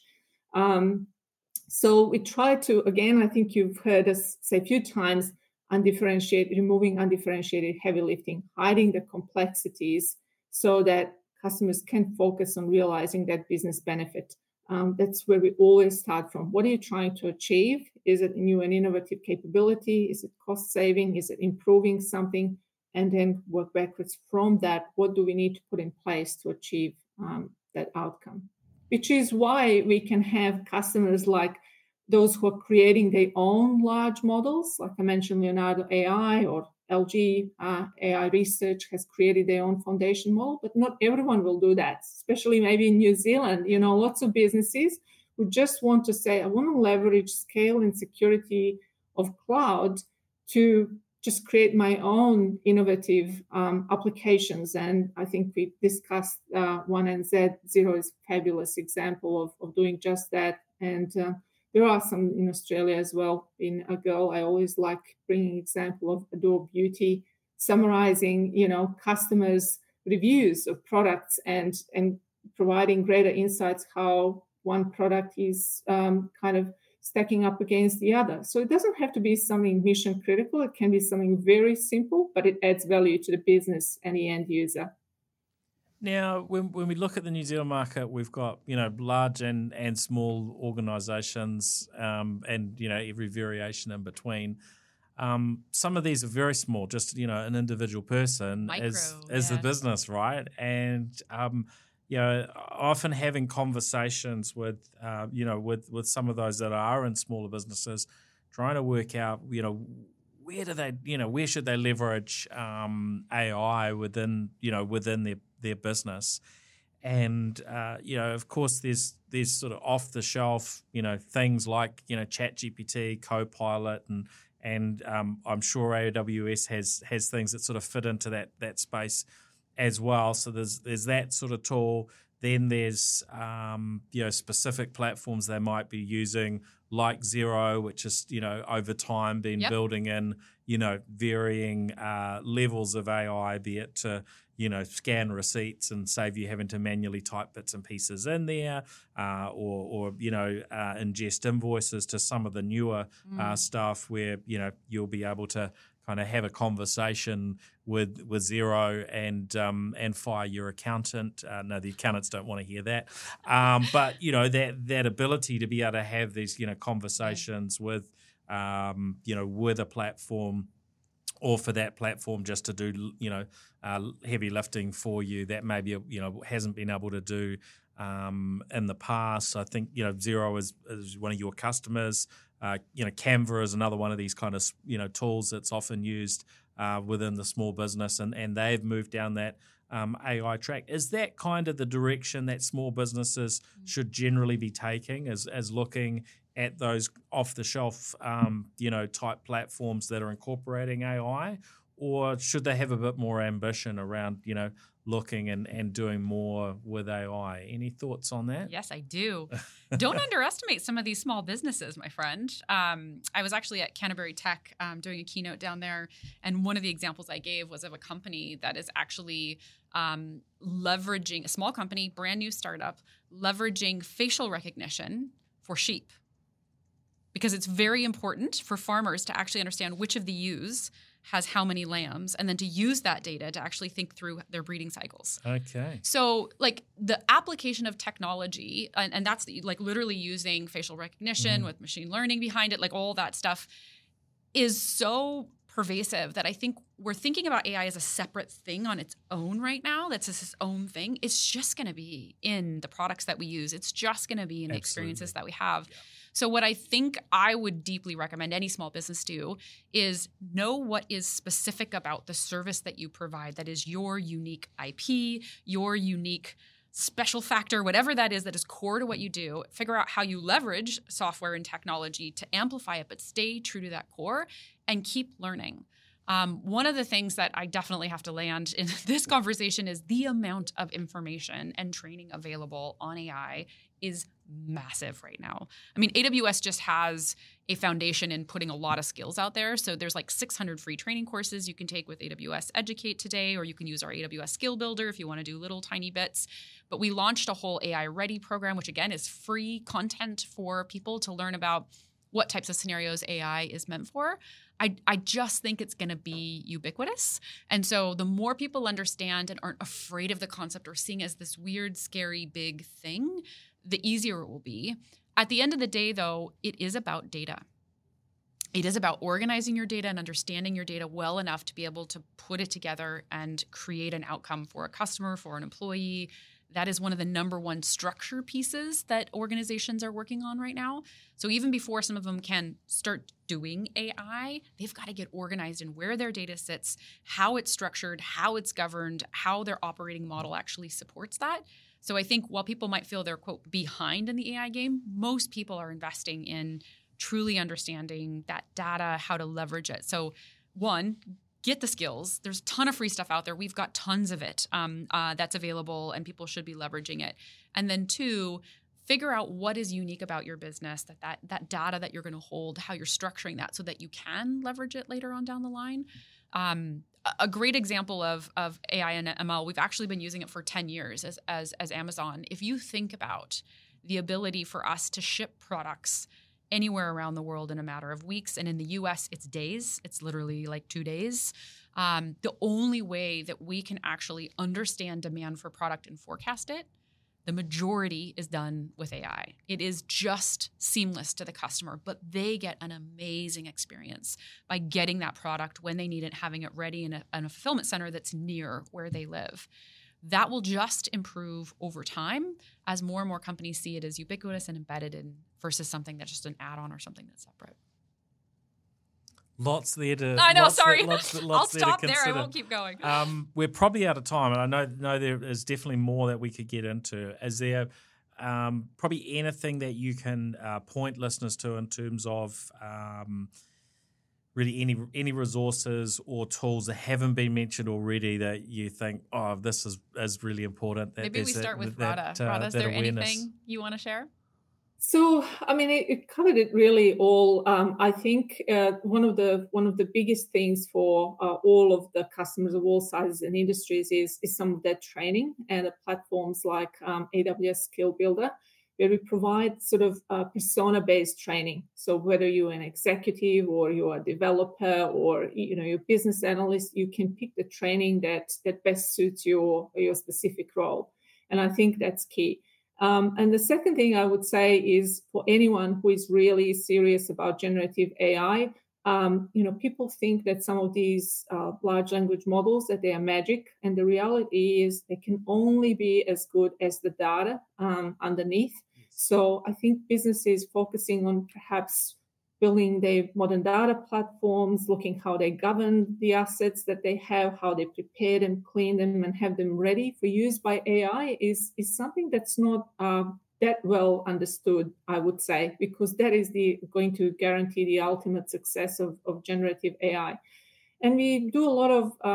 So we try to, again, I think you've heard us say a few times, removing undifferentiated heavy lifting, hiding the complexities so that customers can focus on realizing that business benefit. That's where we always start from. What are you trying to achieve? Is it new and innovative capability? Is it cost saving? Is it improving something? And then work backwards from that. What do we need to put in place to achieve that outcome? Which is why we can have customers like those who are creating their own large models. Like I mentioned, Leonardo AI or LG AI Research has created their own foundation model, but not everyone will do that, especially maybe in New Zealand. Lots of businesses who just want to say, I want to leverage scale and security of cloud to just create my own innovative applications. And I think we discussed One NZ Zero is a fabulous example of doing just that. And there are some in Australia as well. In a girl, I always like bringing example of Adore Beauty, summarizing, customers' reviews of products and providing greater insights how one product is kind of stacking up against the other. So it doesn't have to be something mission critical. It can be something very simple, but it adds value to the business and the end user. Now, when we look at the New Zealand market, we've got, large and small organisations and, every variation in between. Some of these are very small, just, an individual person as the business, right? And, often having conversations with, with some of those that are in smaller businesses, trying to work out, where should they leverage AI within their business. And, of course, there's sort of off-the-shelf, things like, ChatGPT, Copilot, and I'm sure AWS has things that sort of fit into that space as well. So there's that sort of tool. Then there's, specific platforms they might be using like Xero, which is, over time been building in, varying levels of AI, be it to, scan receipts and save you having to manually type bits and pieces in there, or ingest invoices, to some of the newer stuff where, you'll be able to kind of have a conversation with Xero and fire your accountant. No, the accountants don't want to hear that. But that ability to be able to have these conversations with with a platform, or for that platform just to do heavy lifting for you that maybe hasn't been able to do in the past. I think Xero is one of your customers. Canva is another one of these kind of tools that's often used within the small business, and they've moved down that AI track. Is that kind of the direction that small businesses should generally be taking, as looking at those off-the-shelf type platforms that are incorporating AI, or should they have a bit more ambition around looking and doing more with AI? Any thoughts on that? Yes, I do. Don't underestimate some of these small businesses, my friend. I was actually at Canterbury Tech doing a keynote down there, and one of the examples I gave was of a company that is actually leveraging, a small company, brand new startup, leveraging facial recognition for sheep. Because it's very important for farmers to actually understand which of the ewes has how many lambs, and then to use that data to actually think through their breeding cycles. Okay. So the application of technology, and that's literally using facial recognition with machine learning behind it, all that stuff is so pervasive that I think we're thinking about AI as a separate thing on its own right now. That's its own thing. It's just going to be in the products that we use. It's just going to be in the experiences that we have. Yeah. So what I think I would deeply recommend any small business do is know what is specific about the service that you provide that is your unique IP, your unique special factor, whatever that is core to what you do. Figure out how you leverage software and technology to amplify it, but stay true to that core and keep learning. One of the things that I definitely have to land in this conversation is the amount of information and training available on AI is massive right now. I mean, AWS just has a foundation in putting a lot of skills out there. So there's 600 free training courses you can take with AWS Educate today, or you can use our AWS Skill Builder if you want to do little tiny bits. But we launched a whole AI Ready program, which again is free content for people to learn about what types of scenarios AI is meant for. I just think it's going to be ubiquitous. And so the more people understand and aren't afraid of the concept or seeing it as this weird, scary, big thing, the easier it will be. At the end of the day, though, it is about data. It is about organizing your data and understanding your data well enough to be able to put it together and create an outcome for a customer, for an employee. That is one of the number one structure pieces that organizations are working on right now. So even before some of them can start doing AI, they've got to get organized in where their data sits, how it's structured, how it's governed, how their operating model actually supports that. So I think while people might feel they're, quote, behind in the AI game, most people are investing in truly understanding that data, how to leverage it. So one, get the skills. There's a ton of free stuff out there. We've got tons of it that's available, and people should be leveraging it. And then two, figure out what is unique about your business, that data that you're going to hold, how you're structuring that so that you can leverage it later on down the line. A great example of AI and ML, we've actually been using it for 10 years as Amazon. If you think about the ability for us to ship products anywhere around the world in a matter of weeks, and in the US, it's days. It's literally 2 days. The only way that we can actually understand demand for product and forecast it, the majority is done with AI. It is just seamless to the customer, but they get an amazing experience by getting that product when they need it, having it ready in a fulfillment center that's near where they live. That will just improve over time as more and more companies see it as ubiquitous and embedded in versus something that's just an add-on or something that's separate. Lots there to. I know. Lots sorry, lots I'll stop there. I won't keep going. We're probably out of time, and I know there is definitely more that we could get into. Is there probably anything that you can point listeners to in terms of really any resources or tools that haven't been mentioned already that you think, this is really important? Maybe we start with Radha. Radha, is there anything you want to share? So, I mean, it covered it really all. I think one of the biggest things for all of the customers of all sizes and industries is some of that training, and the platforms like AWS Skill Builder, where we provide sort of persona-based training. So whether you're an executive or you're a developer or you're a business analyst, you can pick the training that best suits your specific role, and I think that's key. And the second thing I would say is for anyone who is really serious about generative AI, people think that some of these large language models, that they are magic. And the reality is they can only be as good as the data underneath. So I think businesses focusing on perhaps building their modern data platforms, looking how they govern the assets that they have, how they prepare them, clean them, and have them ready for use by AI is something that's not that well understood, I would say, because that is going to guarantee the ultimate success of generative AI. And we do a lot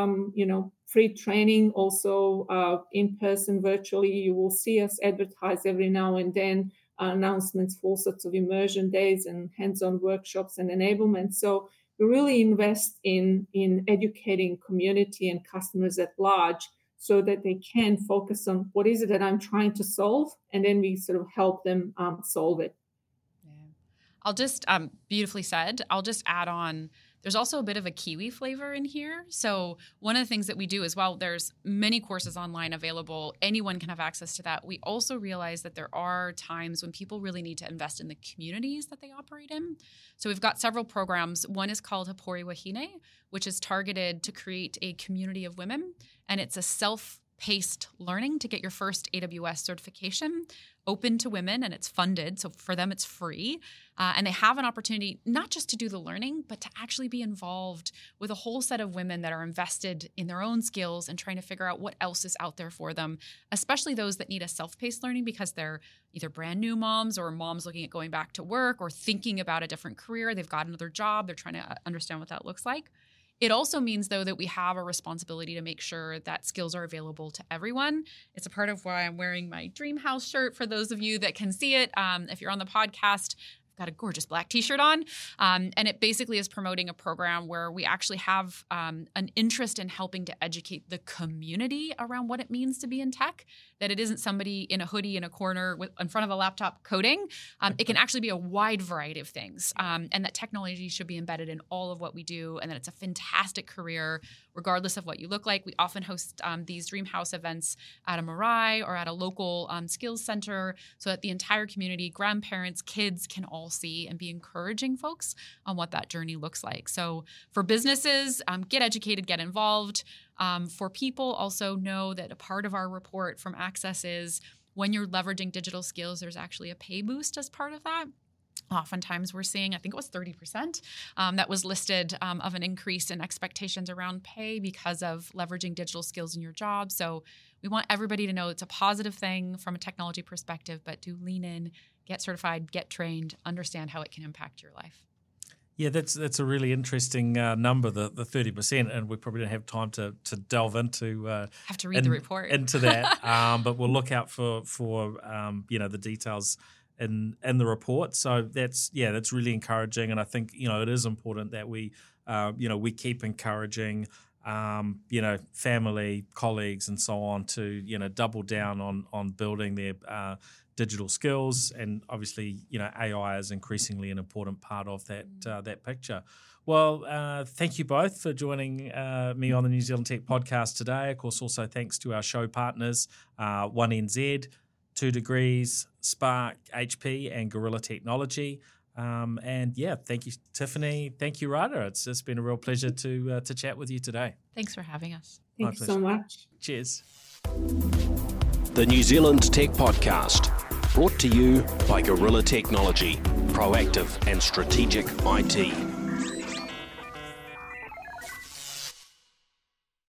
of, free training, also in person, virtually. You will see us advertise every now and then announcements for all sorts of immersion days and hands-on workshops and enablement. So we really invest in educating community and customers at large so that they can focus on what is it that I'm trying to solve, and then we sort of help them solve it. Yeah. I'll just, beautifully said, I'll just add on, there's also a bit of a Kiwi flavor in here. So one of the things that we do as well, there's many courses online available. Anyone can have access to that. We also realize that there are times when people really need to invest in the communities that they operate in. So we've got several programs. One is called Hapori Wahine, which is targeted to create a community of women. And it's a self-paced learning to get your first AWS certification, open to women, and it's funded. So for them, it's free. And they have an opportunity not just to do the learning, but to actually be involved with a whole set of women that are invested in their own skills and trying to figure out what else is out there for them, especially those that need a self-paced learning because they're either brand new moms or moms looking at going back to work or thinking about a different career. They've got another job. They're trying to understand what that looks like. It also means, though, that we have a responsibility to make sure that skills are available to everyone. It's a part of why I'm wearing my Dream House shirt for those of you that can see it. If you're on the podcast, I've got a gorgeous black t-shirt on. And it basically is promoting a program where we actually have an interest in helping to educate the community around what it means to be in tech, that it isn't somebody in a hoodie in a corner in front of a laptop coding. It can actually be a wide variety of things, and that technology should be embedded in all of what we do, and that it's a fantastic career regardless of what you look like. We often host these Dream House events at a Mirai or at a local skills center so that the entire community, grandparents, kids can all see and be encouraging folks on what that journey looks like. So for businesses, get educated, get involved. For people, also know that a part of our report from Access is when you're leveraging digital skills, there's actually a pay boost as part of that. Oftentimes we're seeing, I think it was 30% that was listed of an increase in expectations around pay because of leveraging digital skills in your job. So we want everybody to know it's a positive thing from a technology perspective, but do lean in, get certified, get trained, understand how it can impact your life. Yeah, that's a really interesting number, the 30%, and we probably don't have time to delve into. Have to read the report into that, but we'll look out for the details in the report. So that's really encouraging, and I think it is important that we keep encouraging family, colleagues, and so on to double down on building their digital skills, and obviously AI is increasingly an important part of that picture. Well, thank you both for joining me on the New Zealand Tech Podcast today. Of course, also thanks to our show partners, 1NZ, 2 Degrees, Spark, HP, and Gorilla Technology. Thank you, Tiffany. Thank you, Radha. It's just been a real pleasure to chat with you today. Thanks for having us. Thanks so much. Cheers. The New Zealand Tech Podcast, brought to you by Gorilla Technology, proactive and strategic IT.